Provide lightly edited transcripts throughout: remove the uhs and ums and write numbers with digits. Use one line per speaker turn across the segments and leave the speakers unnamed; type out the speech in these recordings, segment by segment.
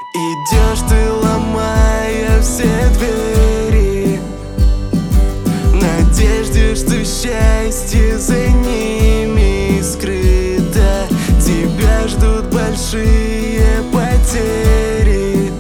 Идешь ты, ломая все двери, в надежде, что счастье за ними скрыто. Тебя ждут большие потери,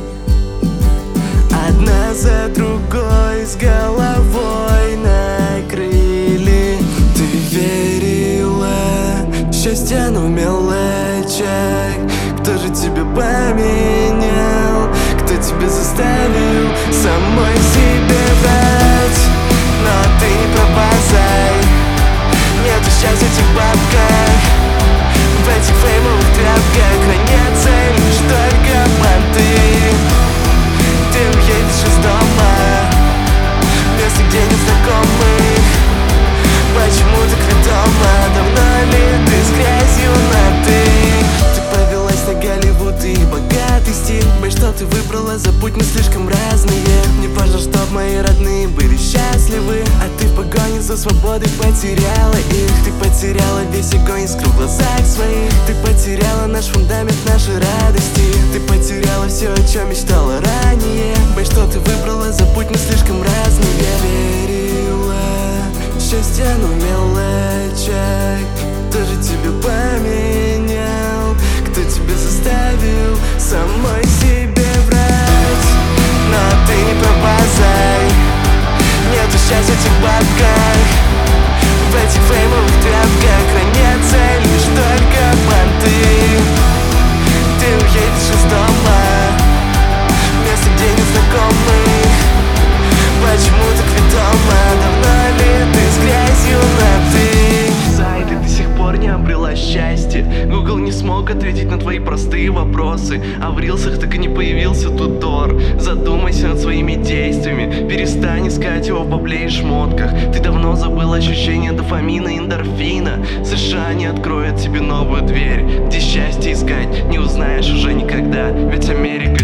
одна за другой с головой накрыли. Ты верила, счастье, но мелочах. Кто же тебя поменял? Кто тебя заставил самой себе врать? Но ты не пропадай, нету счастья в этих бабках, в этих феймовых тряпках хранятся лишь только понты. Ты уедешь из дома, место, где нет знакомых. Почему так ведомо? Давно ли ты с грязью на «ты»? Ты повелась на Голливуд и богатый стиль. Боюсь, что ты выбрала за путь, мы слишком разные. Мне важно, чтоб мои родные были счастливы, а ты в погоне за свободой потеряла их. Ты потеряла весь огонь искру в глазах своих. Ты потеряла наш фундамент, наши радости. Ты потеряла все, о чем мечтала ранее. Боюсь, что ты выбрала за путь, мы слишком разные. Верила, счастье, но мелочах. Кто же тебя поменял? Кто тебя заставил самой себе врать? Но ты не пропадай, нету счастья в этих бабках, в этих феймовых тряпках хранятся лишь только понты. Ты уедешь из дома, место, где нет знакомых. Почему так ведомо? Давно ли ты с грязью на «ты»? Сайты до сих пор не обрела счастье. Google не смог ответить на твои простые вопросы, а в рилсах так и не появился тутор. Задумайся над своими действиями, перестань искать его в бабле и шмотках. Ты давно забыл ощущение дофамина и эндорфина. США не откроет тебе новую дверь, где счастье искать не узнаешь уже никогда. Ведь Америка